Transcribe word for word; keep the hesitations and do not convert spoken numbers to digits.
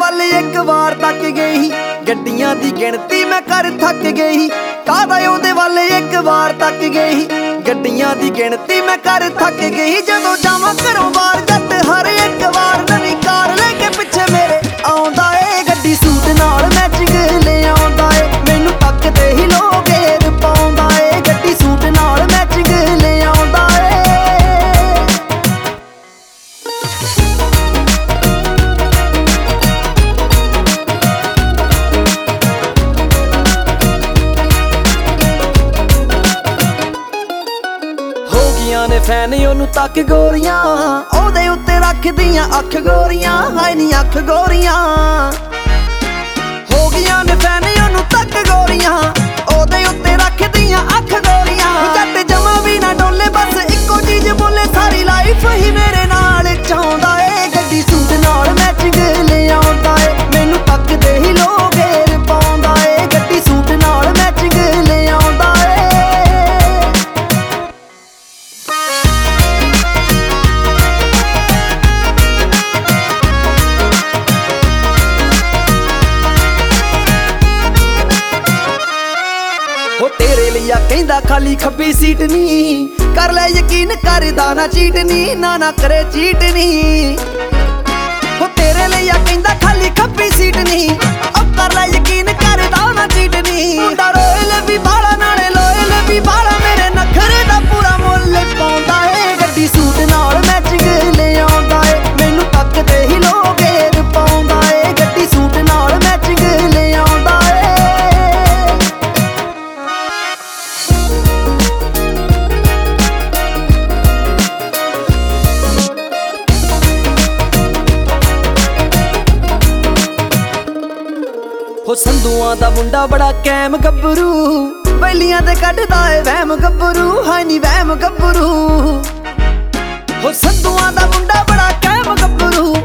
ਵੱਲ ਇੱਕ ਵਾਰ ਤੱਕ ਗਈ, ਗੱਡੀਆਂ ਦੀ ਗਿਣਤੀ ਮੈਂ ਕਰ ਥੱਕ ਗਈ। ਕਾਹਦਾ ਉਹਦੇ ਵੱਲ ਇੱਕ ਵਾਰ ਤੱਕ ਗਈ, ਗੱਡੀਆਂ ਦੀ ਗਿਣਤੀ ਮੈਂ ਕਰ ਥੱਕ ਗਈ। ਜਦੋਂ ਜਾਵਾਂ ਘਰੋਂ ਬਾਹਰ ਜੱਟ ਹਰ ਇੱਕ ਵਾਰ ਨਵੀਂ ਕਾਰ ਲੈ ਕੇ ਪਿੱਛੇ ਮੇਰੇ ਆਉਂਦਾ ਏ। ਗੱਡੀ ਸੂਟ ਨਾਲ ਮੈਚਿੰਗ ਲੈ ਆਉਂਦਾ ਏ, ਮੈਨੂੰ ਤੱਕਦੇ ਹੀ ਲੋਕ ਏਰ ਪਾਉਂਦਾ ਏ। ਗੱਡੀ ਸੂਟ ਨਾਲ ਮੈਚਿੰਗ ਲੈ ਆਉਂਦਾ ਏ। ਨੇ ਫੈਨ ਉਹਨੂੰ ਤੱਕ ਗੋਰੀਆਂ, ਉਹਦੇ ਉੱਤੇ ਰੱਖਦੀਆਂ ਅੱਖ ਗੋਰੀਆਂ, ਹਾਏ ਨੀ ਅੱਖ ਗੋਰੀਆਂ। ਹੋ ਗਈਆਂ ਨੇ ਫੈਨ ਉਹਨੂੰ ਤੱਕ ਗੋਰੀਆਂ, ਉਹਦੇ ਉੱਤੇ ਰੱਖਦੀਆਂ ਅੱਖ ਗੋਰੀਆਂ। ਜੱਟ ਜਮਾ ਵੀ ਨਾ ਡੋਲੇ, ਬਸ ਇੱਕੋ ਚੀਜ਼ ਬੋਲੇ, ਸਾਰੀ ਲਾਈਫ ਹੀ ਮੇਰੇ ਨਾਲ ਚਾਹੁੰਦਾ ਏ। ਗੱਡੀ ਸੂਟ ਨਾਲ ਮੈਚਿੰਗ ਲੈ ਆਉਂਦਾ ਏ, ਮੈਨੂੰ ਤੱਕਦੇ ਹੀ ਲੋਕ ਏਰ ਪਾਉਂਦਾ ਏ। ਗੱਡੀ ਸੂਟ ਨਾਲ ਮੈਚਿੰਗ ਲੈ ਆਉਂਦਾ ਏ। ਹੋ ਤੇਰੇ ਲਈ ਆ ਕਹਿੰਦਾ ਖਾਲੀ ਖੱਬੀ ਸੀਟ ਨੀ, ਕਰ ਲੈ ਯਕੀਨ ਕਰਦਾ ਨਾ ਚੀਟ ਨੀ, ਨਾ ਨਾ ਕਰੇ ਚੀਟ ਨੀ। ਹੋ ਤੇਰੇ ਲਈ ਆ ਕਹਿੰਦਾ ਖਾਲੀ ਖੱਬੀ ਸੀਟ ਨੀ, ਉਹ ਕਰ ਲੈ ਯਕੀਨ ਕਰਦਾ ਨਾ ਚੀਟ ਨੀ। ਮੁੰਡਾ ਰੋਇਲ ਵੀ ਬਾਲਾ ਨਾਲੇ ਲੋਇਲ ਵੀ ਬਾਲਾ, ਮੇਰੇ ਨਖਰੇ ਦਾ ਪੂਰਾ ਮੁੱਲ ਪਾਉਂਦਾ ਏ। ਗੱਡੀ ਸੂਟ ਨਾਲ ਮੈਚਿੰਗ ਲੈ ਆਉਂਦਾ ਏ, ਮੈਨੂੰ ਤੱਕਦੇ ਹੀ ਲੋਕ ਏਰ ਪਾਉਂਦਾ ਏ। ਗੱਡੀ ਸੂਟ ਨਾਲ ਮੈਚਿੰਗ ਲੈ ਆਉਂਦਾ ਏ। ਹੋ ਸੰਧੂਆਂ ਦਾ ਮੁੰਡਾ ਬੜਾ ਕੈਮ ਗੱਭਰੂ, ਵੈਲੀਆਂ ਤੇ ਕੱਢਦਾ ਏ ਵਹਿਮ ਗੱਭਰੂ, ਹਾਏ ਨੀ ਵਹਿਮ ਗੱਭਰੂ। ਹੋ ਸੰਧੂਆਂ ਦਾ ਮੁੰਡਾ ਬੜਾ ਕੈਮ ਗੱਭਰੂ,